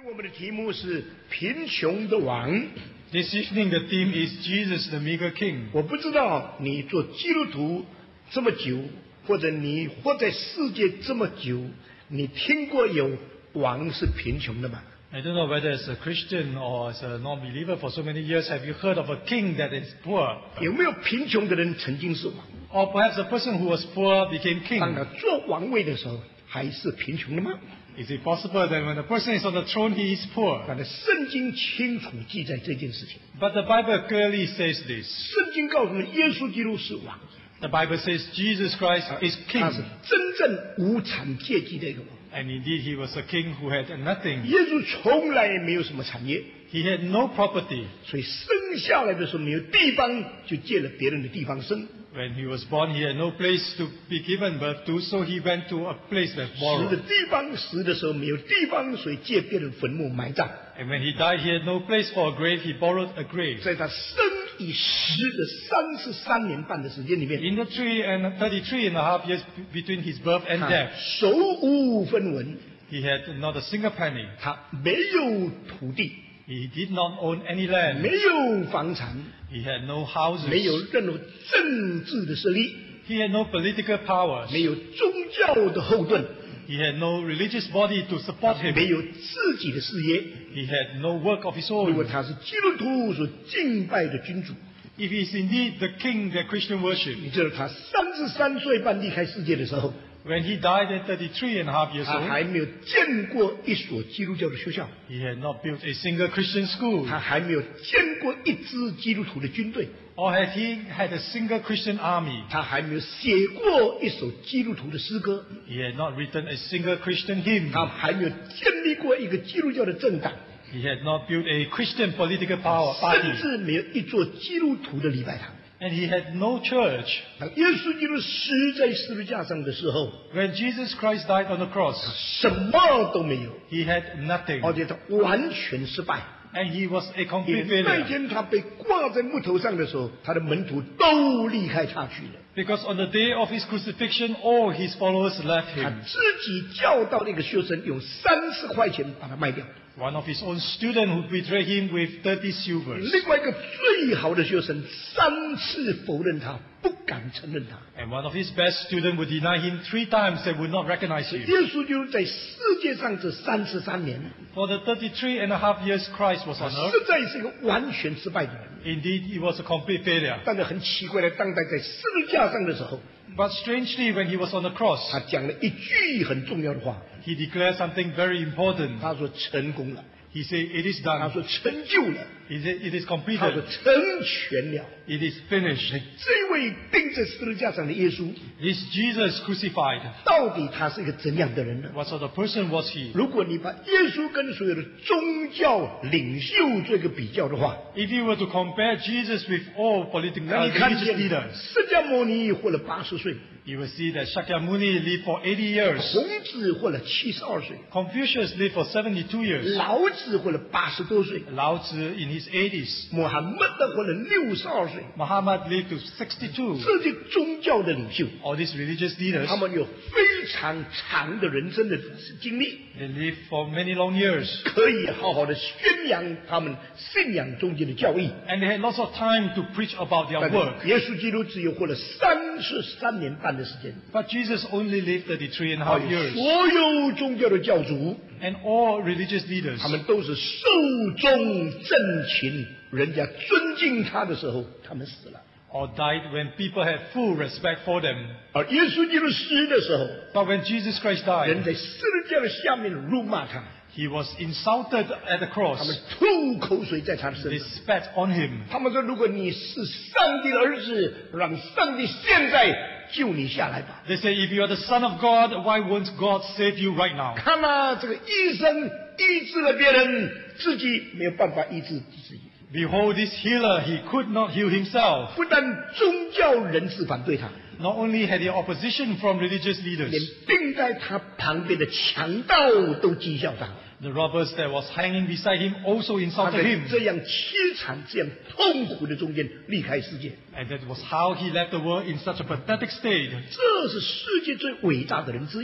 我们的题目是贫穷的王。 This evening the theme is Jesus the Meager King. 我不知道你做基督徒这么久，或者你活在世界这么久，你听过有王是贫穷的吗？ I don't know whether as a Christian or as a non-believer for so many years have you heard of a king that is poor? 有没有贫穷的人曾经是王？ Or perhaps a person who was poor became 当他 king? 做王位的时候，还是贫穷的吗？ Is it possible that when a person is on the throne he is poor? 但是圣经清楚记载这件事情。 But the Bible clearly says this. 圣经告诉我们，耶稣基督是王， The Bible says Jesus Christ is 他是 king. 真正无产阶级的一个王。 And indeed he was a king who had nothing. 耶稣从来没有什么产业， He had no property. 所以生下来的时候没有地方，就借了别人的地方生。 When he was born, he had no place to be given birth to, so he went to a place that 死的 borrowed. 地方，死的时候没有地方，所以借别人坟墓埋葬。 And when he died, he had no place for a grave, he borrowed a grave. 在他生以时的33年半的时间里面， In the 33.5 years between his birth and 他 death, 手无分文， he had not a single penny. 他没有土地， He did not own any 没 land. 有房产， He had no houses. 没有任何政治的势力， He had no political powers. 没有宗教的后盾， He had no religious body to support 没 him. 有自己的事业。 He had no work of his 如果 own. 他是基督徒所敬拜的君主， If he is indeed the king that Christian worship, 你知道他33岁半离开世界的时候， when he died at 33.5 years 他 old, 还没有建过一所基督教的学校， he had not built a single Christian school. 他还没有建过一支基督徒的军队， Or had he had a single Christian army? 他还没有写过一首基督徒的诗歌， He had not written a single Christian hymn. 他还没有建立过一个基督教的政党， He had not built a Christian political 甚 party. 至没有一座基督徒的礼拜堂。 And he had no church. 当耶稣基督死在十字架上的时候， When Jesus Christ died on the cross, 什么都没有， he had nothing. 而且他完全失败。 And he was a 因 complete 为那 failure. 天他被挂在木头上的时候，他的门徒都离开他去了。 Because on the day of his crucifixion, all his followers left 他 him. 自己叫到那个学生用30块钱把他卖掉。 One of his own students who betrayed him with 30 silvers. 另外一个最好的学生3次否认他，不敢承认他。 And one of his best students would deny him 3 times and would not recognize 耶 him. 稣就在世界上这33年， For the 33.5 years Christ was 他 on earth, 实在是一个完全失败的人。 indeed he was a complete failure. 但是很奇怪的，当他在十字架上的时候， But strangely, when he was on the cross, 他讲了一句很重要的话， he declared something very important. 他说成功了， He said, "It is 他 done. 说成就了， It is 他说 completed. 成全了。 It is finished." 这位钉在十字架上的耶稣， This Jesus crucified. 到底他是一个怎样的人呢？ What sort of person was he? 如果你把耶稣跟所有的宗教领袖做一个比较的话， If you were to compare Jesus with all political 那你看 religious 见 leaders, 释迦牟尼活了80岁， you will see that Shakyamuni lived for 80 years. 孔子活了72岁， Confucius lived for 72 years. 老子活了80多岁， Lao Tzu in his 80s. 穆罕默德活了62岁。 Muhammad lived to 62. 这些宗教的领袖， All these religious leaders, 他们有非常长的人生的经历， they lived for many long years. 可以好好的宣扬他们信仰中间的教义。 And they had lots of time to preach about their 但 work. 是耶稣基督只有活了33年半的时间。 But Jesus only lived 33.5 years. 所有宗教的教主， And all religious leaders, 他们都是寿终正寝，人家尊敬他的时候，他们死了。 all died when people had full respect for them. 而耶稣基督死的时候， But when Jesus Christ 人 died, 在十字架的下面辱骂他， he was insulted at the 他们 cross. 吐口水在他的身 They 上。 spat on him. 他们说：“如果你是上帝的儿子，让上帝现在救你下来吧。 They say, if you are the Son of God, why won't God save you right now? ” 看啊，这个医生医治了别人，自己没有办法医治自己。 Behold this healer, he could not heal himself. 不但宗教人士反对他， Not only had he opposition from religious 连 leaders, 钉在他旁边的强盗都讥笑他。 the robbers that was hanging beside him also 他 insulted 在 him. 这样凄惨、这样痛苦的中间离开世界， And that was how he left the world in such a pathetic state. 这是世界最伟大的人之一。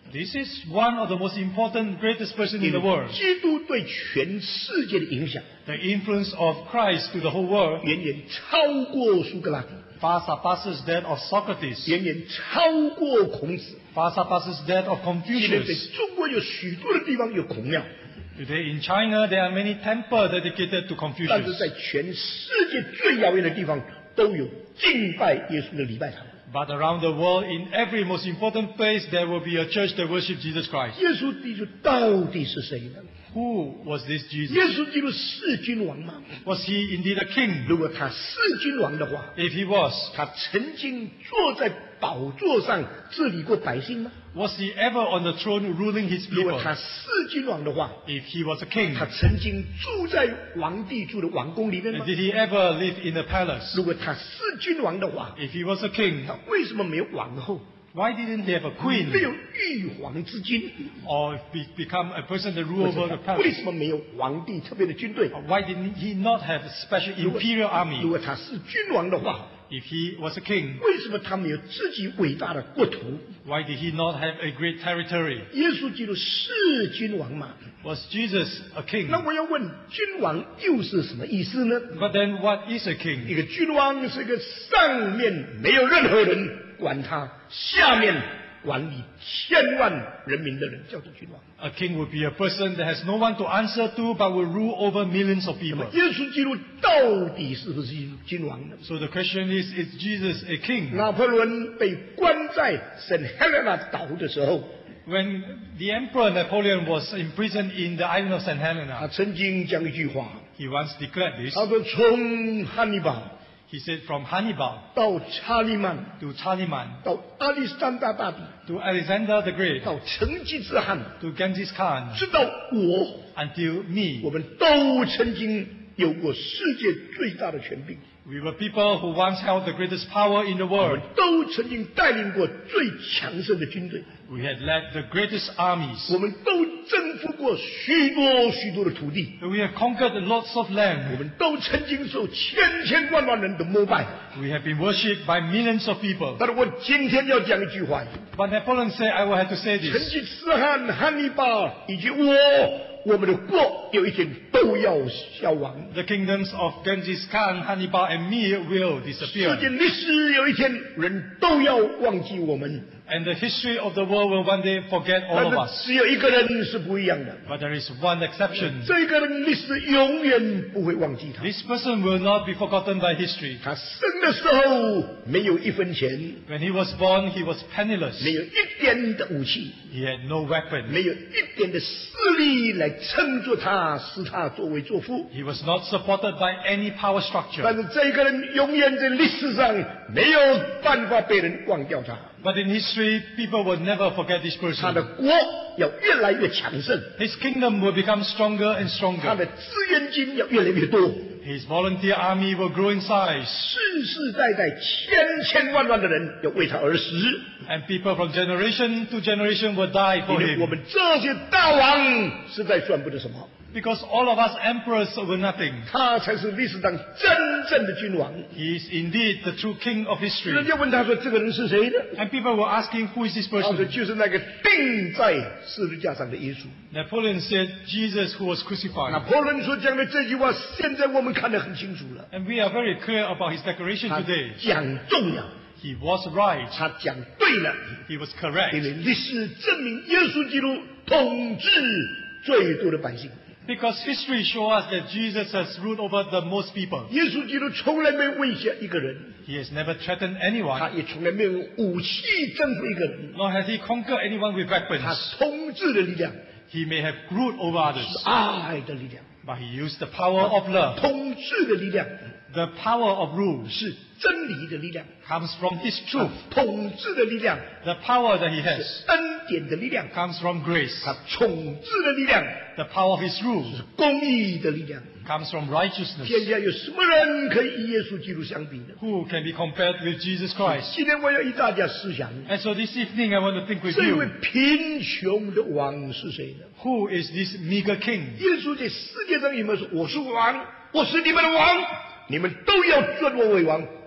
This is one of the most important, greatest person in the world. 基督对全世界的影响 The influence of Christ to the whole world 远远超过苏格拉底， far surpasses that of Socrates, 远远超过孔子。 far surpasses that of 现在在 Confucius. 中国有许多的地方有孔庙， Today in China, there are many temples dedicated to 但是 Confucius. 在全世界最遥远的地方都有敬拜耶稣的礼拜堂。 But around the world, in every most important place, there will be a church that worship Jesus Christ. 耶稣基督到底是谁呢？ Who was this 耶 Jesus? 稣基督是君王吗？ Was he indeed a king? 如果他是君王的话， If he was, 他曾经坐在宝座上治理过百姓吗？ was he ever on the throne ruling his 如果 people? 他是君王的话， If he was a king, 他曾经住在皇帝住的王宫里面吗？ did he ever live in a palace? 如果他是君王的话， If he was a king, 他为什么没有王后？ why didn't he have a 没 queen? 有玉皇之君？ Or become a person that rule over the 为 palace? 什么没有皇帝特别的军队？ Why didn't he not have a special 如果 imperial army? 如果他是君王的话， If he was a king, 为什么他没有自己伟大的国土？ why did he not have a great territory? 耶稣基督是君王嘛？ Was Jesus a king? 那我要问，君王又是什么意思呢？ But then what is a 一 king? 个君王是一个上面没有任何人管他，下面管理千万人民的人，叫做君王。 A king would be a person that has no one to answer to but will rule over millions of 那么 people. 耶稣基督到底是不是君王呢？ So the question is Jesus a king? 拿破仑被关在圣赫勒拿岛的时候， When the Emperor Napoleon was imprisoned in the island of St. 他 Helena, 曾经讲一句话， he once declared this. 他说：“从汉尼拔 He said from Hannibal 到查理曼， to Chaliman 到亚历山大大帝， to Alexander the Great 到成吉思汗， to Genghis Khan 直到我， until me. 我们都曾经有过世界最大的权柄， We were people who once held the greatest power in the 我 world. 们都曾经带领过最强盛的军队， We had led the greatest armies. 我们都征服过许多许多的土地， We have conquered lots of 我 land. 们都曾经受千千万万人的膜拜。 We have been worshipped by millions of people. 但是我今天要讲一句话： But Napoleon said, I will have to say 成 this. 吉思汗、汉尼拔以及我们的国有一天都要消亡。 The kingdoms of Genghis Khan, Hannibal, and me will 世 disappear. 界历史有一天人都要忘记我们， And the history of the world will one day forget all 但 of 是 us. 只有一个人是不一样的， But there is one exception. 这个人历史永远不会忘记他。 This person will not be forgotten by history. 他生的时候没有一分钱， When he was born, he was penniless. 没有一点的武器， He had no weapon. 没有一点的势力来撑住他，使他作威作福。 He was not supported by any power 但 structure. 是这个人永远在历史上没有办法被人忘掉他。 But in history, people will never forget this 他的 person. 国要越来越强盛， His kingdom will become stronger and 他 stronger. 的志愿军要越来越多， His volunteer army will grow in size. 世世代代千千万万的人要为他而死。 And people from generation to generation will die 因 for 为我 him. 们这些大王实在算不得什么， Because all of us emperors were nothing. 他才是历史上真正的君王。 He is indeed the true king of 人 history. 家问他说：“这个人是谁呢 And people were asking, who is this？” 他说：“ person? 就是那个钉在十字架上的耶稣。” Napoleon said, Jesus who was 拿 crucified. 破仑所讲的这句话，现在我们看得很清楚了。 And we are very clear about his declaration 他 today. 讲中了， He was right. 他讲对了， He was 因 correct. 为历史证明耶稣基督统治最多的百姓。 Because history shows us that Jesus has ruled over the most people. 耶稣基督从来没有威胁一个人， He has never threatened 他 anyone, 也从来没有用武器征服一个人。 nor has he conquered anyone with 他 weapons. 统治的力量 He may have ruled over 是 others, 爱的力量， but he used the power of love. 统治的力量 The power of rule 是真理的力量， comes from his truth. 统治的力量 The power that he has 是恩典的力量， comes from grace. 他统治的力量 The power of his rule 是公义的力量。 comes from righteousness. 天下有什么人可以与耶稣基督相比呢？ Who can be compared with Jesus Christ? 今天我要与大家思想， And so this evening I want to think with 这位 you, 贫穷的王是谁呢？ who is this meager king? 耶稣在世界上有没有说：“我是王，我是你们的王，你们都要尊我为王，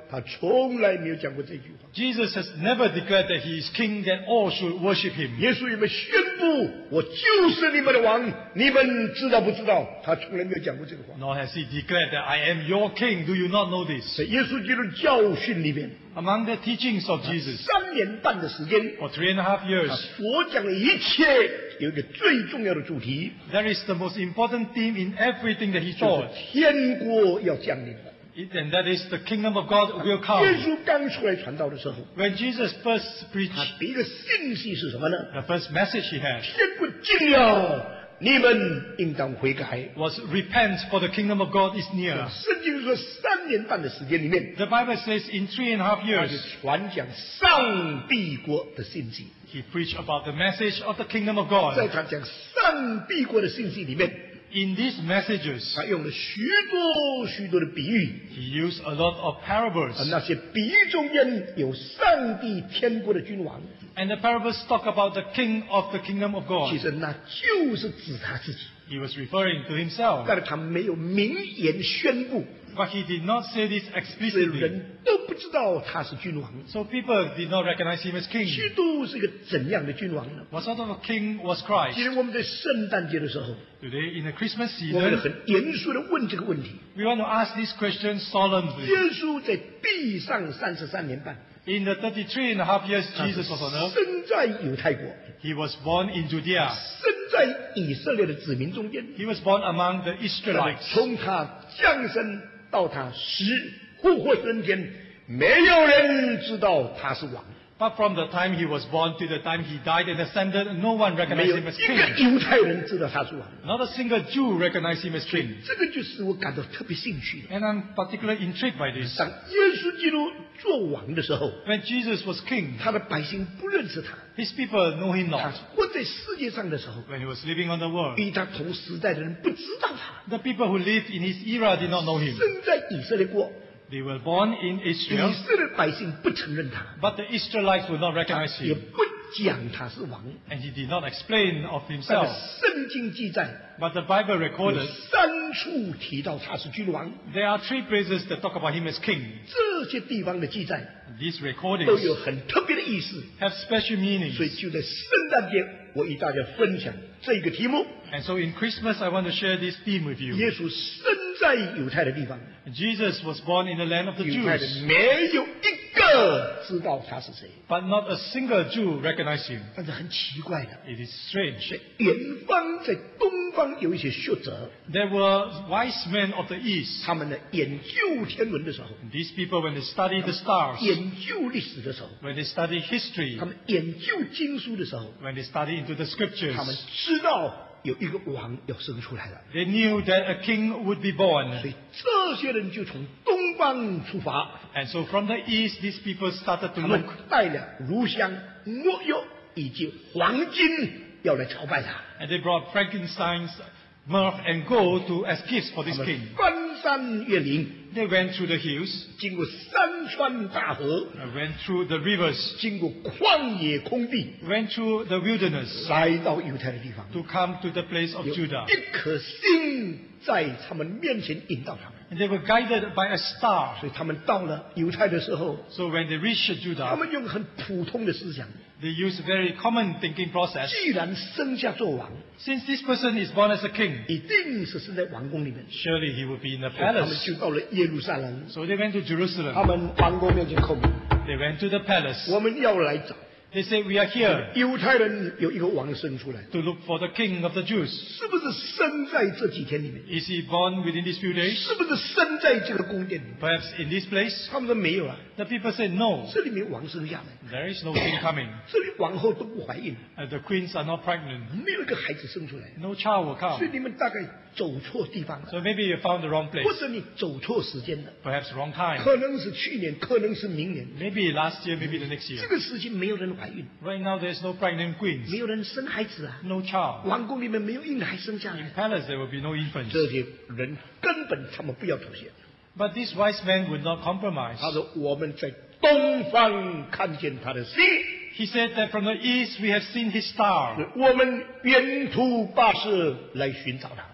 他从来没有讲过这句话。 Jesus has never declared that he is king, that all should worship him. 耶稣有没有宣布我就是你们的王？你们知道不知道？他从来没有讲过这个话。 Nor has he declared that I am your king. Do you not know this? 在耶稣基督教训里面， Among the teachings of Jesus, 3年半的时间， for 3.5 years, 他所讲的一切有一个最重要的主题， there is the most important theme in everything that he 就 taught. 是天国要降临了。 And that is the kingdom of God will 耶 come. 稣刚出来传道的时候， When Jesus first 他 preached, 第一个信息是什么呢？ the first message he had 天国近了，你们应当悔改。 was repent, for the kingdom of God is near. 圣经说3年半的时间里面， The Bible says in 3.5 他就 years, 传讲上帝国的信息。 he preached about the message of the kingdom of 在 God. 他讲上帝国的信息里面， In these messages, 他用了许多许多的比喻， he used a lot of parables. 那些比喻中间有上帝天国的君王， And the parables talk about the king of the kingdom of 其 God. 实那就是指他自己， He was referring to himself. 但是他没有明言宣布， But he did not say this 所以 explicitly. 人都不知道他是君王。 So people did not recognize him as 基 king. 督是一个怎样的君王呢？ What sort of a king was 今 Christ? 天我们在圣诞节的时候， Today, in the Christmas 我们 season, 很严肃的问这个问题： we want to ask this question solemnly. 耶稣在地上33年半， In the 33.5 years 他是 Jesus was on earth, 生在犹太国， he was born in Judea. 生在以色列的子民中间。 He was born among the 但是 Israelites. 从他降生到他死复活升天，没有人知道他是王， But from the time he was born to the time he died and ascended, no one 没 recognized 有 him as 一个 king. 犹太人知道他是王。 Not a single Jew recognized him as king. 这个就使我感到特别兴趣。 And I'm particularly intrigued by this. 当耶稣基督做王的时候， When Jesus was king, 他的百姓不认识他。 his people know him 他 not. 活在世界上的时候， When he was living on the world, 与他同时代的人不知道他。 the people who lived in his era did not know him. 生在以色列国， They were born in 以 Israel, 色列百姓不承认他， but the Israelites would not recognize 也 him. 不讲他是王。 And he did not explain of 但 himself. 是圣经记载， But the Bible 有 recorded 3处提到他是君王， there are 3 places that talk about him as king. 这些地方的记载 These 都 recordings 有很特别的意思。 have special 所以 meanings. 就在圣诞节，我与大家分享这个题目： And so in Christmas, I want to share this theme with you. 耶稣生在犹太的地方， Jesus was born in the land of the 犹太人 Jews, 没有一个知道他是谁。 but not a single Jew recognized him. 但是很奇怪的， It is strange. 在远方，在东方有一些学者， There were wise men of the East. 他们呢研究天文的时候， These people, when they study the stars, 研究历史的时候， when they study history, 他们研究经书的时候， when they study into the scriptures, 他们知道有一个王要生出来了。 they knew that a king would be 所 born. 以这些人就从东方出发， And so from the East, these people started to 他们 look. 带了乳香、没药以及黄金要来朝拜他。 And they brought frankincense, myrrh, and gold as gifts for 他 this 们 king. 翻山越岭， They went through the hills, 经过山川大河， went through the rivers, 经过旷野空地， went through the wilderness 来到犹太的地方。 to come to the place of 有 Judah. 一颗星在他们面前引导他们， And they were guided by a star. 所以他们到了犹太的时候， So when they reached 他 Judah, 们用很普通的思想， they used a very common thinking process. 既然生下做王， Since this person is born as a king, 一定是在王宫里面。 surely he would be in the 他们 palace. 就到了耶路撒冷， So they went to 他 Jerusalem. 们王宫面前叩门， They went to the palace. 我们要来找 They said, we are here 犹太人有一个王生出来， to look for the king of the Jews. 是不是生在这几天里面？ Is he born within these few days? 是不是生在这个宫殿里面？ Perhaps in this place? 他们说没有啊， The people said, no, 这里没有王生下来， there is no king coming. 这里王后都不怀孕， The queens are not pregnant. 没有一个孩子生出来， No child will 所以 come. 你们大概走错地方了， So maybe you found the wrong 或 place. 者你走错时间了， Perhaps wrong time. 可能是去年，可能是明年。 Maybe last year, maybe the next 这 year. 个时期没有人怀孕， Right now, there's no pregnant 没 queens. 有人生孩子啊， No child. 王宫里面没有婴孩生下 In 来， palace, there will be no infants. 这些人根本他们不要妥协。 But these wise men would not compromise. 他说：“我们在东方看见他的星， He said that from the east we have seen his star. 我们远途跋涉来寻找他。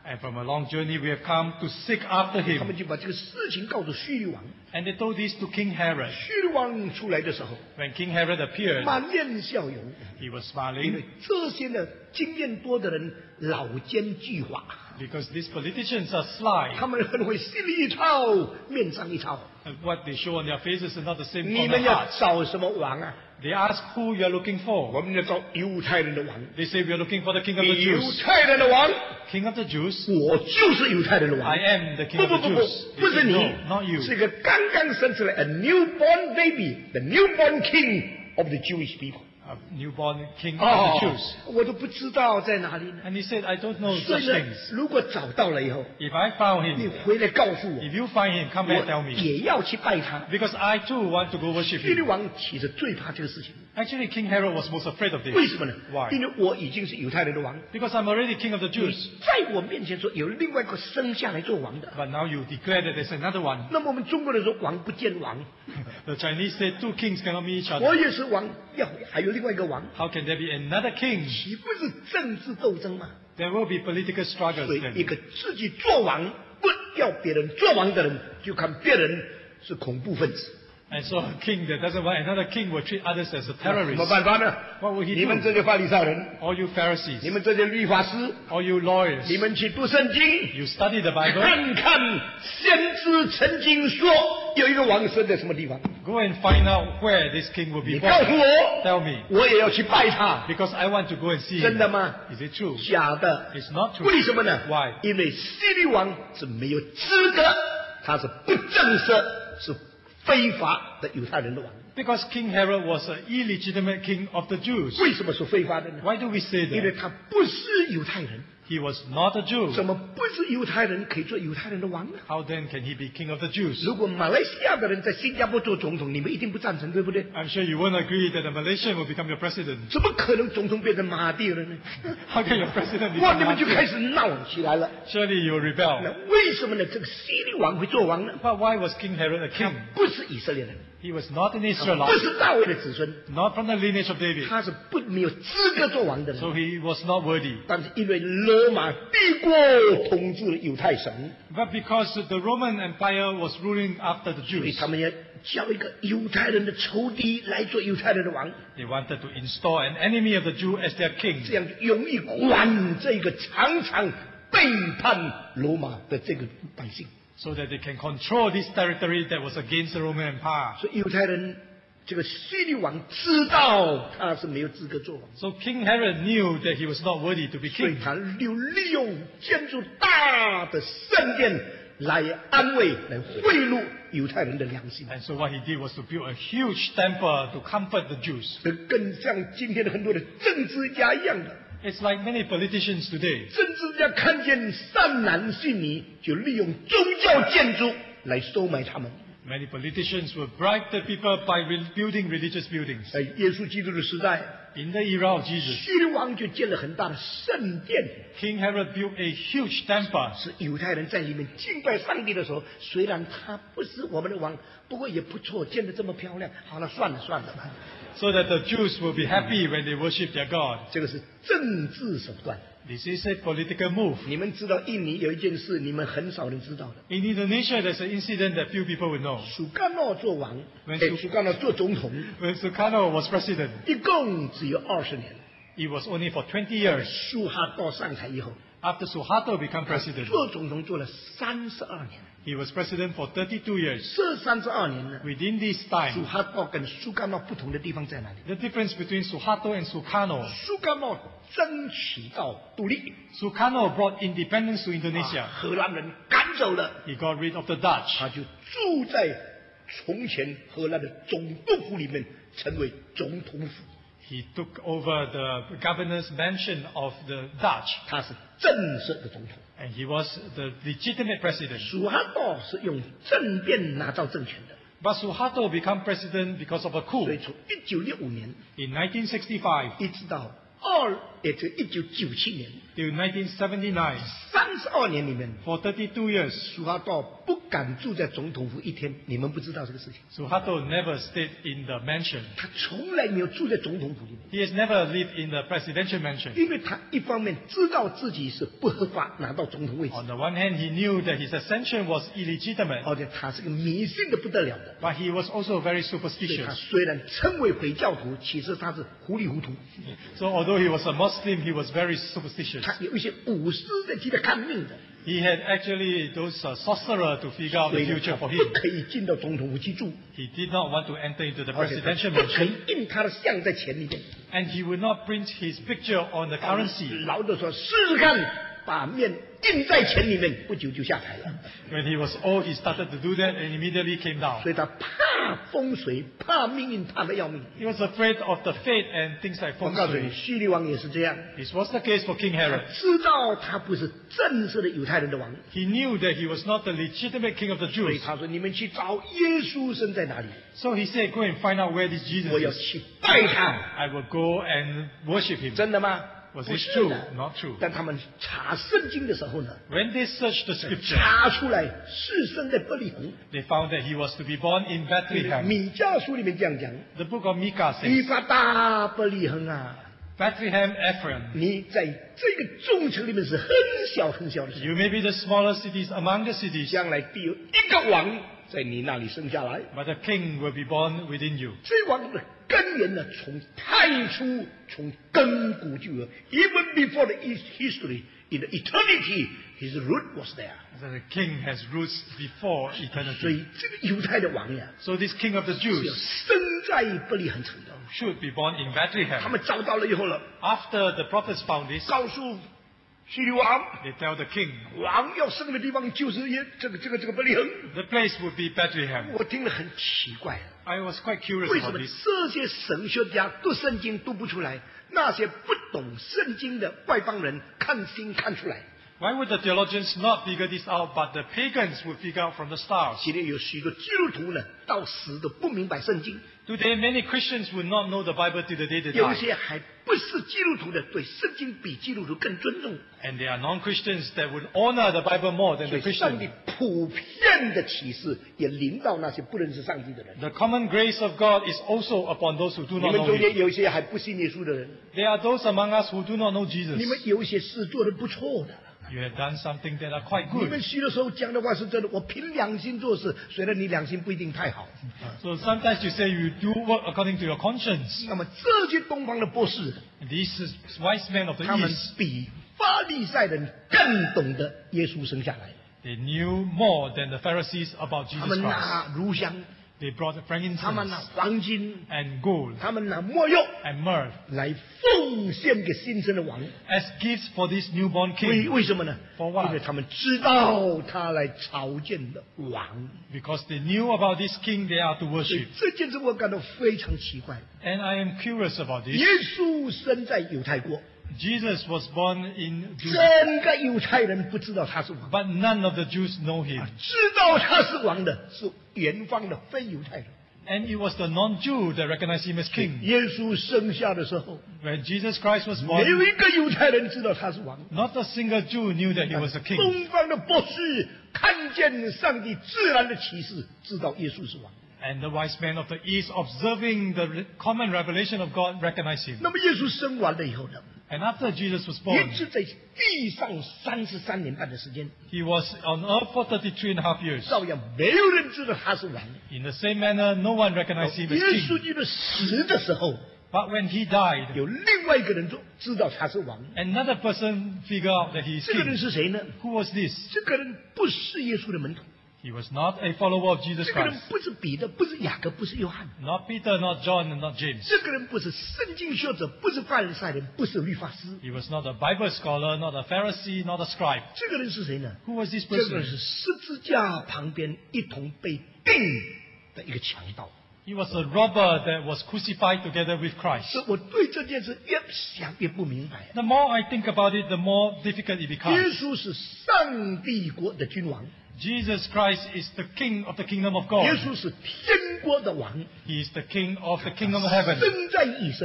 And from a long journey, we have come to seek after 他们 him. 就把这个事情告诉叙利王。 And they told this to King Herod. 叙利王出来的时候， When King Herod appeared, 满脸笑容， he was 因为 smiling 这些呢经验多的人老奸巨猾， because these politicians are sly. 他们很会心里一套，面上一套。 And what they show on their faces is not the same 你 from 们 their 要 hearts. 找什么王啊？ They ask who you are looking 我 for. 们要找犹太人的王。 They say we are looking for the King of the 犹 Jews. 太人的王， King of the Jews? 我就是犹太人的王。 I am the King 不 of 不 the 不 Jews. 不，不 They 是 say, 你 no, not you. 是一个刚刚生出来 a newborn baby，the newborn king of the Jewish people。 A newborn King 哦 of the Jews. 我都不知道在哪里呢。 And he said, I don't know 所 such 以呢 things. 如果找到了以后， If I found 你 him, 回来告诉我， if you find him, come back and tell 我 me. 也要去拜他。 Because I too want to go worship 叙利 him. 王其实最怕这个事情， Actually, King Herod was most afraid of 为 this. 什么呢？ Why? 因为我已经是犹太人的王， Because I'm already King of the 你 Jews. 在我面前说有另外一个生下来做王的。 But now you declare that there's another one. 那么我们中国人说王不见王， The Chinese say two kings cannot meet each 我 other. 也是王，还有另外一个王， How can there be another king? 岂不是政治斗争吗？ There will be political struggles 所以一 then. 个自己做王不要别人做王的人，就看别人是恐怖分子。 And so a king that doesn't want another king will treat others as a 什么 terrorist. 办法呢？ What will he 你们 do? 这些法利赛人， All you 你 Pharisees, 们这些律法师， all you lawyers, 你们去读圣经， you study the Bible, 看看先知曾经说有一个王生在什么地方， go and find out where this king will 你 be 告诉 born. 我， Tell me, 我也要去拜他。 because I want to go and see 真 him. 的吗？ Is it true? 假的。 It's not true. 为什么呢 Why? 因为希律王是没有资格，他是不正式，是非法的犹太人的王。 Because King Herod was an illegitimate king of the Jews. 为什么是非法的呢？ Why do we say 因为 that? 他不是犹太人。 He was not a Jew. 怎么不是犹太人可以做犹太人的王呢？ How then can he be king of the Jews? 如果马来西亚的人在新加坡做总统，你们一定不赞成，对不对？ I'm sure you won't agree that a Malaysian will become your president. 怎么可能总统变成马哈蒂了呢？ How can your president 哇， become 你们就 Mahathir? 开始闹起来了。 Surely you will 那 rebel. 为什么呢？这个希律王会做王呢？ But why was King Herod a 他 king? 不是以色列人， He was not an 不 Israelite, 是大卫的子孙， not from the lineage of David. 他是没有资格做王的人。 So he was not worthy. 但是因为罗马帝国统治了犹太省， But because the Roman Empire was ruling after the 所以 Jews, 他们要叫一个犹太人的仇敌来做犹太人的王， they wanted to install an enemy of the Jew as their 这 king, 样就容易管这个常常背叛罗马的这个百姓。 so that they can control this territory that was against the Roman Empire. 所以犹太人这个希律王知道他是没有资格做王， So King Herod knew that he was not worthy to be 所以 king. 他就利用建筑大的圣殿来安慰、来贿赂犹太人的良心。 And so what he did was to build a huge temple to comfort the Jews. 这更像今天的很多的政治家一样的。 It's like many politicians today. 政治家看见善男信女，就利用宗教建筑来收买他们。 Many politicians will bribe the people by building religious buildings. 在耶稣基督的时代， In the era of Jesus, 希律王就建了很大的圣殿， King Herod built a huge temple. 是犹太人在里面敬拜上帝的时候，虽然他不是我们的王，不过也不错，建得这么漂亮。好了，算了算了吧， So that the Jews will be happy when they worship their God. 这个是政治手段。 This is a political move. 你们知道印尼有一件事，你们很少人知道的。 In Indonesia, there's an incident that few people will know. 苏甘诺做王， when 苏甘诺做总统， When Sukarno was president, 一共只有20年。 it was only for 20 years. 苏哈多上台以后， After Suharto became president, 做总统做了32年。 he was president for 32 years. 这32年呢， Within this 苏 time, 哈多跟苏甘诺不同的地方在哪里？ the difference between Suharto and Sukarno, 苏甘诺争取到独立， Sukarno brought independence to 把 Indonesia. 荷兰人赶走了， He got rid of the Dutch. 他就住在从前荷兰的总督府里面，成为总统府。 He took over the governor's mansion of the Dutch, 他是正式的总统。 and he was the legitimate president. 苏哈多是用政变拿到政权的， But Suharto became president because of a 所以 coup. 从1965年 In 1965, 一直到这1997年 till 1979. ，32年里面， For 32 years, 苏哈多不敢住在总统府一天，你们不知道这个事情。 Suharto never stayed in the mansion. 他从来没有住在总统府里面， He has never lived in the presidential mansion. 因为他一方面知道自己是不合法拿到总统位置， On the one hand, he knew that his ascension was illegitimate, 而且他是个迷信的不得了的。 but he was also very 所以他 superstitious. 虽然称为回教徒，其实他是糊里糊涂。 So although he was a Muslim, he was very superstitious. 他有一些巫师在替他看命的， He had actually those sorcerer to figure out 所 the 以呢 future 他 for 不 him. 可以进到总统府去住， He did not want to enter into the 而且他 presidential 不可 mansion, 以印他的像在钱里面。 and he would not print his picture on the currency. 老的说试试看，把面印在钱里面，不久就下台了。 When he was old, he started to do that and immediately came down. 所以他怕风水，怕命运，怕得要命。 He was afraid of the fate and things like 我 feng 告诉你， shui. 叙利王也是这样， This was the case for King 他 Herod. 知道他不是正式的犹太人的王， He knew that he was not the legitimate king of the 所以 Jews. 他说：“你们去找耶稣生在哪里， So he said, go and find out where this Jesus 我要 is. 去拜他。 I will go and worship him. ” 真的吗？ Was 不 this 是 true? 的。 Not true. 但他们查圣经的时候呢， When they searched the scripture, 查出来是生在伯利恒。 they found that he was to be born in Bethlehem. 米迦书里面这样讲： The book of Micah 以 says, 法大伯利恒啊， Bethlehem Ephraim, 你在这个众城里面是很小很小的事， you may be the smaller cities among the cities, 将来必有一个王在你那里生下来。 but a king will be born within you. 这王的根源呢，从太初，从亘古就有。Even before the history, in the eternity, his root was there. So the king has roots before 所 eternity. 以这个犹太的王呀， So this king of the 是要 Jews 生在伯利恒城的。 should be born in 他 Bethlehem. 们找到了以后了， After the prophets found this, 告诉叙利王， they tell the king, 王要生的地方就是这个伯利恒。 the place would be Bethlehem. 我听了很奇怪， I was quite curious 为什 about 么 this. 这些神学家读圣经读不出来，那些不懂圣经的外邦人看经看出来？ Why would the theologians not figure this out, but the pagans would figure out from the stars? 今天有许多基督徒呢，到死都不明白圣经。 Today, many Christians would not know the Bible till the day they 有 die. 些还不是基督徒的，对圣经比基督徒更尊重。 And there are non-Christians that would honor the Bible more than 所 the 以上帝 Christians. 普遍的启示也临到那些不认识上帝的人。 The common grace of God is also upon those who do 你 not 们 know 中间 Him. 有一些还不信耶稣的人， There are those among us who do not know 你 Jesus. 们有一些事做得不错的。 You have done something that are quite 你 good. 们许的时候讲的话是真的，我凭良心做事，虽然你良心不一定太好。 So sometimes you say you do work according to your conscience. 那么这些东方的博士， These wise men of the 他们 East, 比法利赛人更懂得耶稣生下来。 they knew more than the Pharisees about 他 Jesus 们 Christ. 拿乳香， They brought 他们 frankincense 拿黄金， and gold 他们拿没药 and myrrh 来奉献给新生的王。 as gifts for this newborn 为 king 什么呢？ For what? 因为他们知道他来朝见的王。 because they knew about this king they are to 所以 worship. 这件事我感到非常奇怪。 And I am curious about this. 耶稣生在犹太国， Jesus was born in Judea, 整个犹太人不知道他是王， but none of the Jews know him. 知道他是王的是远方的非犹太人。 And it was the non-Jew that recognized him as king. 耶稣生下的时候， When Jesus Christ was 没有 born, 一个犹太人知道他是王。 not a single Jew knew that he was a king. 东方的博士看见上帝自然的启示，知道耶稣是王。 And the wise men of the East, observing the common revelation of God, recognized him. 那么耶稣生完了以后呢， And after Jesus was 也 born, 是在地上33年半的时间， he was on earth for 33.5 years. 照样没有人知道他是王。 In the same manner, no one recognized him 耶 as 稣 king. 基督死的时候， But when he died, 有另外一个人知道他是王。 another person figured out that he is 这个人 king. 是谁呢？ Who was this? 这个人不是耶稣的门徒， He was not a follower of Jesus 这个人 Christ. 不是彼得，不是雅各，不是约翰， Not Peter, not John, and not James. 这个人不是圣经学者，不是法利赛人，不是律法师。 He was not a Bible scholar, not a Pharisee, not a scribe. 这个人是谁呢？ Who was this 这个 person? 人是十字架旁边一同被钉的一个强盗。 He was a robber that was crucified together with Christ. 所以我对这件事越想越不明白。 The more I think about it, the more difficult it 耶 becomes. 稣是上帝国的君王， Jesus Christ is the king of the kingdom of 耶 God. 稣是天国的王， He is the king of the kingdom of heaven. 生在以色列国，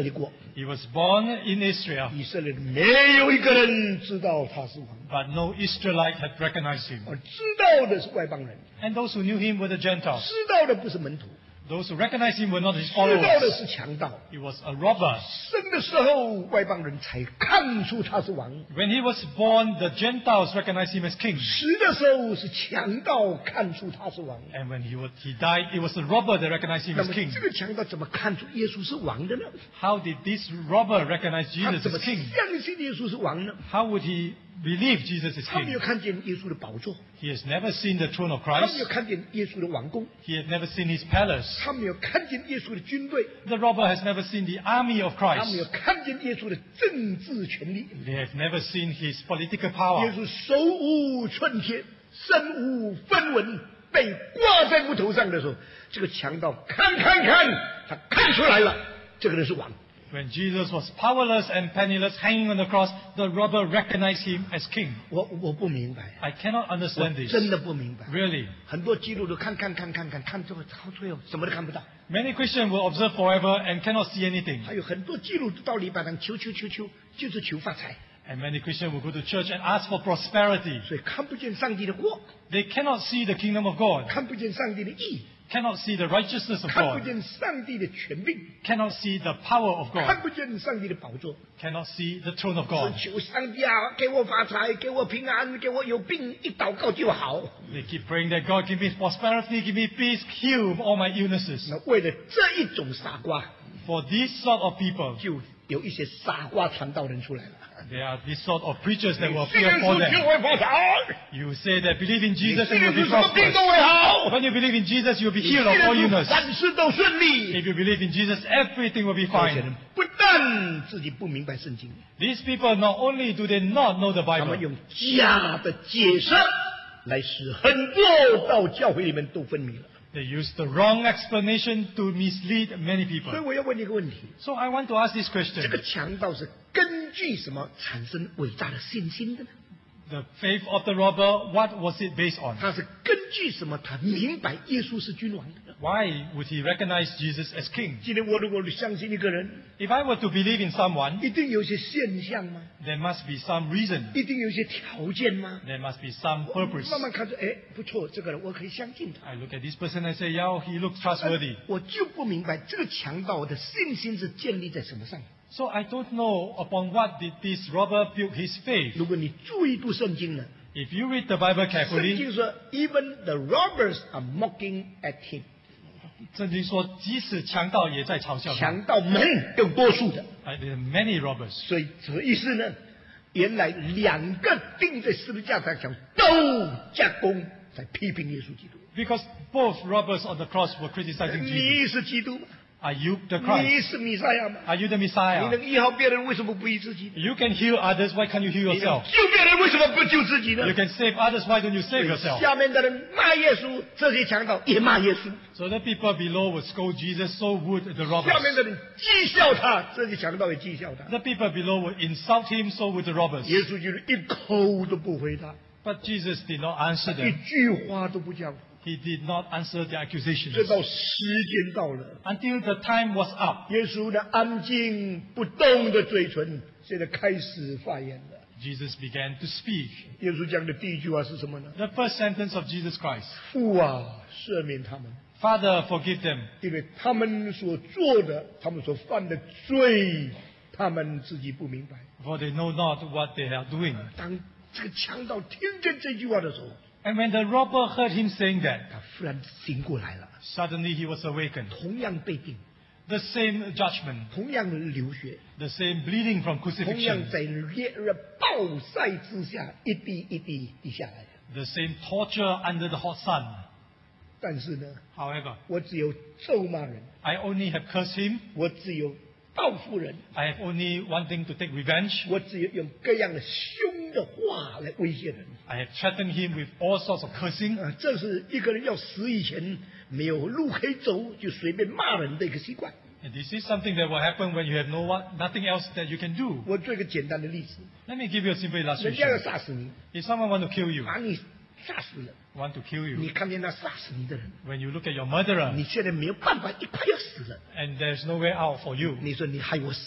He was born in Israel, 以色列没有一个人知道他是王， but no Israelite had recognized him. 而知道的是外邦人， And those who knew him were the Gentiles. 知道的不是门徒， Those who recognized him were not his 知道的 followers. 是强盗。 He was a robber. 生的时候，外邦人才看出他是王； When he was born, the Gentiles recognized him as king. 死的时候是强盗看出他是王。 And when he died, it was the robber that recognized him 那 as 么 king. 这个强盗怎么看出耶稣是王的呢？ How did this robber recognize 他 Jesus 怎么 as king? 相信耶稣是王呢？ How would he believe Jesus is 他没有 king? 看见耶稣的宝座， He has never seen the throne of 他没 Christ. 有看见耶稣的王宫， He had never seen his palace. 他没有看见耶稣的军队， The robber has never seen the army of 他没有 Christ. 看见耶稣的政治权力。 They have never seen his political 耶 power. 稣手无寸铁，身无分文，被挂在木头上的时候，这个强盗看，他看出来了，这个人是王。 When Jesus was powerless and penniless hanging on the cross, the robber recognized him as king. 我不明白， I cannot 我 understand this. 真的不明白。 Really. 很多基督徒看最后到最后什么都看不到。 Many Christians will observe forever and cannot see anything. 还有很多基督徒到礼拜堂求，就是求发财， And many Christians will go to church and ask for prosperity. 所以看不见上帝的国， They cannot see the kingdom of God, 看不见上帝的义， cannot see the righteousness of 看不 God, 见上帝的权柄， cannot see the power of 看 God, 不见上帝的宝座。 cannot see the throne of 只 God. 求上帝啊，给我发财，给我平安，给我有病，一祷告就好。 They keep praying that God give me prosperity, give me peace, heal all my illnesses. 那为了这一种傻瓜， For this sort of people, 就有一些傻瓜传道人出来了。 there are this sort of preachers that will 信耶 appear for 稣就 them. 会发财， You say that believe in 信 Jesus and 耶 you'll be 稣什么病 prosperous. 都会好， When you believe in Jesus, you'll be 信 healed of 耶 all 稣 illness. 凡事都顺利。 If you believe in Jesus, everything will be 这些 fine. 人不但自己不明白圣经， These people not only do they not know the 他们 Bible, 用假的解释来使很多到教会里面都昏迷了。 they use the wrong explanation to mislead many 所以 people. 我要问你一个问题： So I want to ask this 这 question. 个强盗是根据什么产生伟大的信心的呢？ The faith of the robber, what was it based on? 他是根据什么？他明白耶稣是君王的呢？ Why would he recognize Jesus as king? 今天我如果相信一个人， If I were to believe in someone, 一定有一些现象吗？ there must be some reason. 一定有一些条件吗？ There must be some 我 purpose. 慢慢看着，哎，不错，这个人我可以相信他。 I look at this person and say, yeah, he looks trustworthy. 我就不明白这个强盗的信心是建立在什么上？ So I don't know upon what did this robber build his faith. 如果你注意读圣经呢， If you read the Bible 圣 carefully, 经说，even the robbers are mocking at him， 圣经说，即使强盗也在嘲笑他。 强盗们有多数的， There are many robbers. 所以什么意思呢？原来两个钉在十字架上讲都加工在批评耶稣基督。 Because both robbers on the cross were criticizing Jesus. 你是基督吗？ Are you the Christ? 你是弥赛亚吗？ Are you the 你 Messiah? 能医好别人，为什么不医自己？ You can heal others, why can't you heal 你能 yourself? 救别人，为什么不救自己呢 You？can save others, why don't you save yourself? 下面的人骂耶稣，这些强盗也骂耶稣； So the people below would scold Jesus, so would the 下面 robbers. 的人讥笑他，这些强盗也讥笑他。 The people below would insult him, so would the robbers. 耶稣就是一口都不回答， But Jesus did not answer 一 them. 句话都不讲， He did not answer their 直 accusations. 到时间到了， Until the time was up, 耶稣的安静不动的嘴唇现在开始发言了。 Jesus began to speak. 耶稣讲的第一句话是什么呢？ The first sentence of Jesus Christ, 父啊，赦免他们， Father, forgive them, 因为他们所做的，他们所犯的罪，他们自己不明白。 for they know not what they are doing. 当这个强盗听见这句话的时候， And when the robber heard him saying that, 他忽然醒过来了， suddenly he was awakened. 同样被定， The same judgment, 同样的流血， the same bleeding from 同样 crucifixion, 在烈日暴晒之下一滴一滴滴下来。 the same torture under the hot sun. 但是呢， However, 我只有咒骂人， I only have cursed him. 我只有报复人， I have only wanting to take revenge. 我只有用各样的凶的话来威胁人。 I have threatened him with all sorts of cursing. 这是一个人要死以前没有路可以走，就随便骂人的一个习惯。 And this is something that will happen when you have nothing else that you can do. 我做一个简单的例子， Let me give you a simple 人家要 illustration. 杀死你， If someone want to kill you, 把你杀死了， want to kill 你 you, 看见他杀死你的人， when you look at your murderer 你现在没有办法，你快要死了。 and there's no way out for you, 你说你害我死，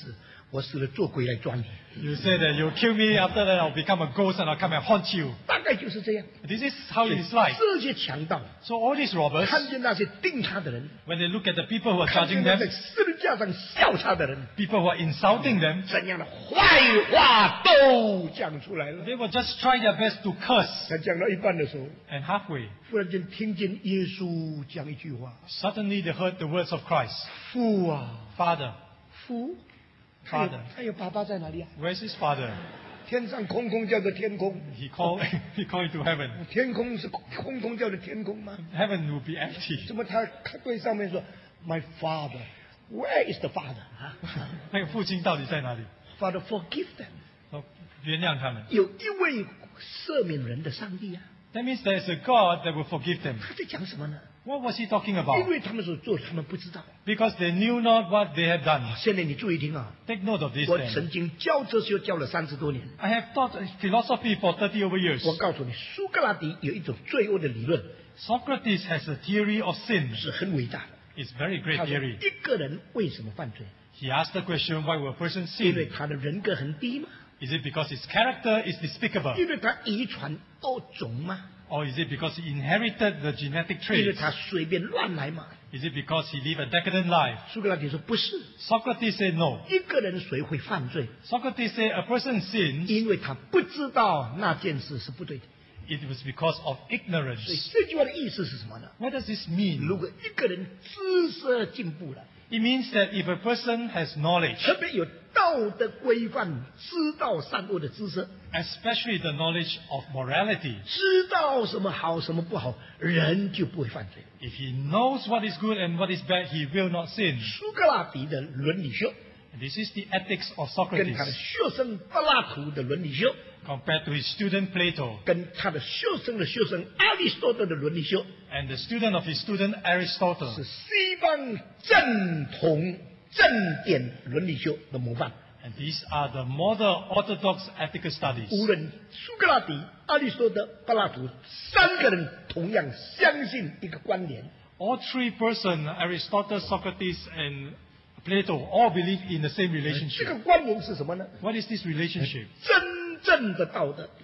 我死了做鬼来抓你。 You say that you kill me, after that I'll become a ghost and I'll come and haunt you. 大概就是这样。 This is how it is like. 这些强盗 So all these robbers, 看见那些定他的人， when they look at the people who are 看 judging 见那 them, 在十字架上笑他的人， people who are insulting them, 怎样的坏话都讲出来了。 they will just try their best to curse. 他讲到一半的时候， And halfway, 忽然间听见耶稣讲一句话 suddenly they heard the words of Christ. ：“ 父啊， Father, 父。” Father. 他有爸爸在哪里啊？ where's his father? 天上空空叫做天空， He called into heaven. 天空是空空叫做天空吗？ Heaven will be empty. 怎么他对上面说 “My Father”？ Where is the Father？ 啊那个父亲到底在哪里？ ，Father forgive them。 说原谅他们。 有一位赦免人的上帝啊， That means there is a God that will forgive them. 他在讲什么呢？ What was he talking 因 about? 为他们所做的，他们不知道。 Because they knew not what they had done. 现在你注意听啊， Take note of this 我 then. 曾经教哲学教了30多年。 I have taught philosophy for 30 over years. 我告诉你，苏格拉底有一种罪恶的理论， Socrates has a theory of sin. 是很伟大的。 It's very great 他说， theory. 一个人为什么犯罪？ He asked the question, why will a person 因为 sin? 他的人格很低吗？ Is it because his character is despicable? 因为他遗传多种吗？ Or is it because he inherited the genetic 因为 traits? 他随便乱来嘛？ Is it because he lived a decadent life? 苏格拉底说不是， Socrates said no. 一个人谁会犯罪？ Socrates said a person sins, 因为他不知道那件事是不对的。 it was because of 所以 ignorance. 这句话的意思是什么呢？ What does this mean? 如果一个人知识进步了， It means that if a person has knowledge, 特别有道德规范、知道善恶的知识， especially the knowledge of morality, 知道什么好什么不好，人就不会犯罪。 if he knows what is good and what is bad, he will not sin. 苏格拉底的伦理学 And this is the ethics of 跟他的 Socrates 学生柏拉图的伦理学， compared to his student Plato 跟他的学生亚里士多德的伦理学， and the student of his student Aristotle. 是西方正统正典伦理学的模范。 And these are the model orthodox ethical studies. 无论苏格拉底、亚里士多德、柏拉图三个人同样相信一个观点， All three persons, Aristotle, Socrates, and Plato, all believe in the same 这 relationship. 个观点是什么呢？ What is this relationship? 真正的道德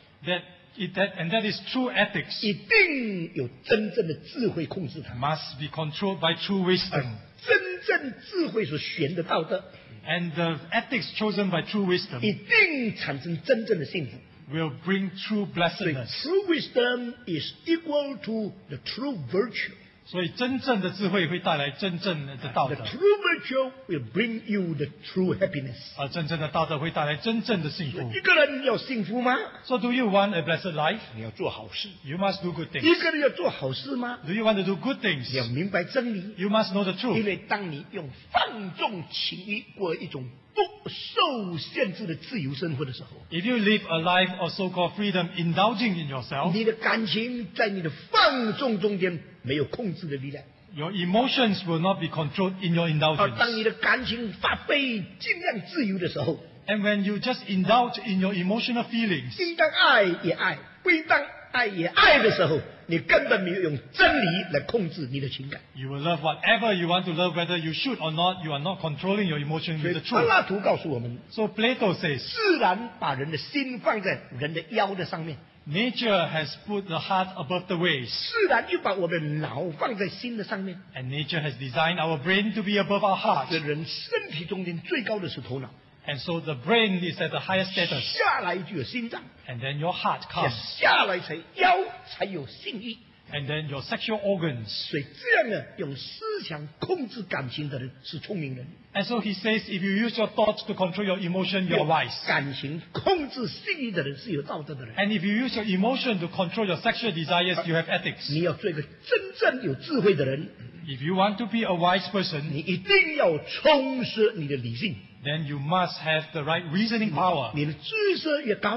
That is true ethics 一定有真正的智慧控制它， must be controlled by true wisdom. 真正智慧所选的道德 And the ethics chosen by true wisdom 一定产生真正的幸福。 will bring true 所以 blessedness. true wisdom is equal to the true virtue. 所以真正的智慧会带来真正的道 The 德， true virtue will bring you the true happiness. 而真正的道德会带来真正的幸福。 一个人要幸福吗？ So do you want a blessed life? 你要做好事。 You must do good 一 things. 个人要做好事吗？ Do you want to do good things? 你要明白真理。 You must know the 因 truth. 为当你用放纵情欲过一种不受限制的自由生活的时候， If you live a life of so-called freedom, indulging in yourself, 你的感情在你的放纵中间没有控制的力量。 your emotions will not be controlled in your 而当你 indulgence. 的感情发挥尽量自由的时候， And when you just indulge in your emotional feelings, 应当爱也爱，不应当爱也爱的时候，你根本没有用真理来控制你的情感。 you will love whatever you want to love, whether you should or not. You are not controlling your emotion 所以 with the 柏 truth. 拉图告诉我们， So Plato says, 自然把人的心放在人的腰的上面， nature has put the heart above the waist, 自然又把我的脑放在心的上面。 and nature has designed our brain to be above our heart. 这人身体中间最高的是头脑， And so the brain is at the highest status, 下来就有心脏， and then your heart comes, 下来才腰才有性欲。 and then your sexual organs. 所以这样呢，用思想控制感情的人是聪明人， And so he says, if you use your thoughts to control your emotion, you're 用 wise. 感情控制性欲的人是有道德的人。 And if you use your emotion to control your sexual desires, you have ethics. 你要做一个真正有智慧的人， If you want to be a wise person, 你一定要充实你的理性。 then you must have the right reasoning power. 你的知识越高，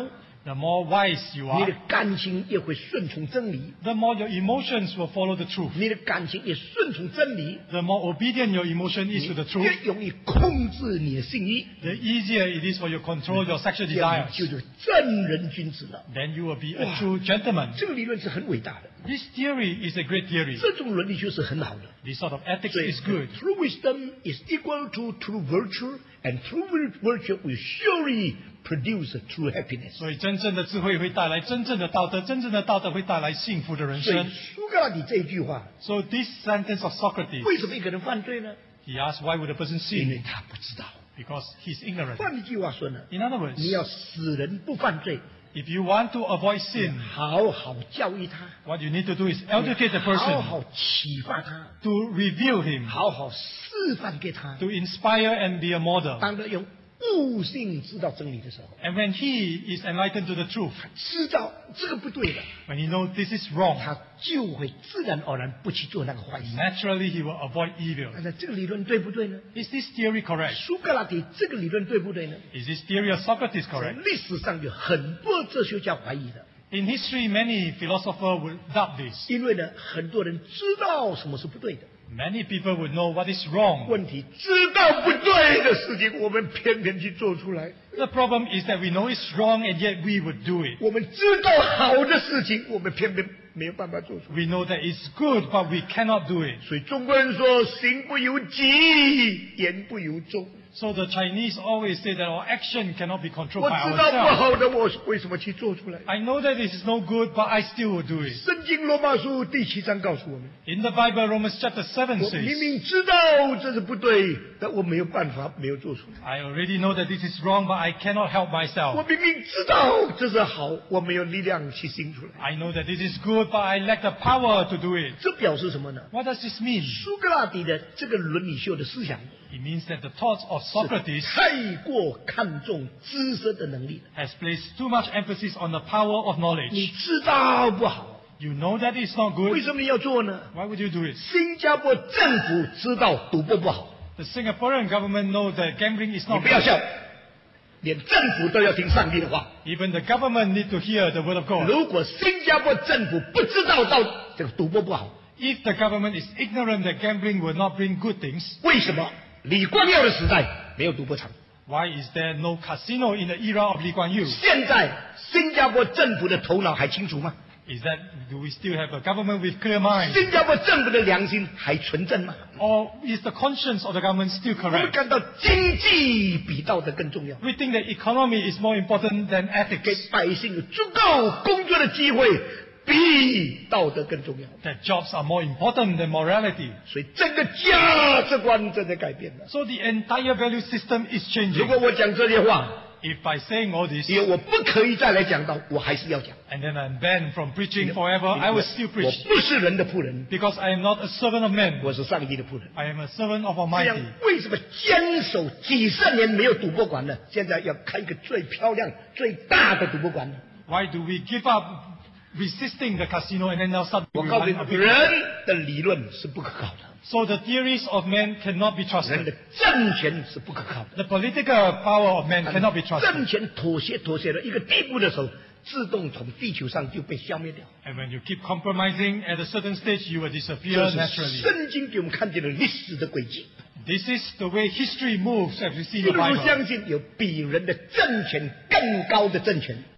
the more wise you 你的 are, 感情也会顺从真理， the more your emotions will follow the truth. 你的感情也顺从真理， The more obedient your emotion is to the 越 truth, 容易控制你的性欲， the easier it is for you to control your sexual 这样 desires. 你就是正人君子了。 Then you will be a true gentleman. 这个理论是很伟大的， This theory is a great theory. 这种伦理学是很好的。 This sort of ethics 所以 is good. True wisdom is equal to true virtue, and true virtue will surely produce true happiness. 所以真正的智慧会带来真正的道德，真正的道德会带来幸福的人所以生。 苏格拉底这一句话， So this sentence of Socrates, 为什么一个人犯罪呢？ he asked, why would a person 因为 sin? 他不知道。 Because he's ignorant. 换一句话说呢， In other words, 你要使人不犯罪， if you want to avoid sin, 好好教育他， what you need to do is educate the 好 person, 好启发他， to reveal him, 好好示范给他。 to inspire and be a model. 当他用悟性知道真理的时候， And when he is enlightened to the truth, 知道这个不对的， when he knows this is wrong, 他就会自然而然不去做那个坏事。 naturally he will avoid evil. 那这个理论对不对呢？ Is this theory correct? 苏格拉底这个理论对不对呢？ Is this theory of Socrates 在 correct? 历史上有很多哲学家怀疑的， In history, many philosophers would doubt this. 因为呢，很多人知道什么是不对的， Many people would know what is wrong. 问题知道不对的事情，我们偏偏去做出来； The problem is that we know it's wrong and yet we would do it. 我们知道好的事情，我们偏偏没有办法做出来。 We know that it's good, but we cannot do it. 所以中国人说：“行不由己，言不由衷。” So the Chinese always say that our action cannot be controlled 我 by 知道不 ourselves. 好的，我为什么去做出来？ I know that this is no good, but I still will do it. 圣经罗马书第7章告诉我们： In the Bible, Romans chapter 7 我明 says, 明知道这是不对，但我没有办法，没有做出来。 I already know that this is wrong, but I cannot help 我 myself. 明明知道这是好，我没有力量去行出来。 I know that this is good, but I lack the power to do it. 这表示什么呢？ What does this mean? 苏格拉底的这个伦理学的思想 It means that the thoughts of Socrates 太过看重知识的能力了。 has placed too much emphasis on the power of 你 knowledge. 知道不好， You know that it's not 为 good. 什么你要做呢？ Why would you do it? 新加坡政府知道赌博不好， The Singaporean government knows that gambling is 你 not 不要 good. 笑，连政府都要听上帝的话。 Even the government need to hear the word of God. 如果新加坡政府不知道这个赌博不好， If the government is ignorant that gambling will not bring good things, 为什么李光耀的时代没有赌博场？ why is there no casino in the era of Lee Kuan Yew? 现在新加坡政府的头脑还清楚吗？ Is that, do we still have a government with clear mind? 新加坡政府的良心还纯正吗？ Or is the conscience of the government still 我们 correct? 感到经济比道德更重要， We think that economy is more important than 给 ethics, 百姓有足够工作的机会比道德更重要。 that jobs are more important than morality. 所以整个价值观正在改变了。 So the entire value system is 如 changing. 果我讲这些话， If by saying all this, 因为我不可以再来讲道，我还是要讲。 and then I'm banned from preaching forever, I will still 我 preach. 不是人的仆人， Because I am not a servant of men. 我是上帝的仆人。 I am a servant of 这样 Almighty. 为什么坚守几十年没有赌博馆呢？现在要开一个最漂亮、最大的赌博馆呢？ Why do we give up resisting the casino and then now start 我 doing 告诉 one 你， of 人 it? 的理论是不可靠的， So the theories of men cannot be 人 trusted. 的政权是不可靠的。 The political power of men cannot be 政 trusted. 权妥协到一个地步的时候，自动从地球上就被消灭掉。 And when you keep compromising at a certain stage, you will 这 disappear 是 naturally. 圣经给我们看见的历史的轨迹。 This is the way history moves as we see 基 in 督 the 徒 Bible. 相信有比人的政权更高的政权，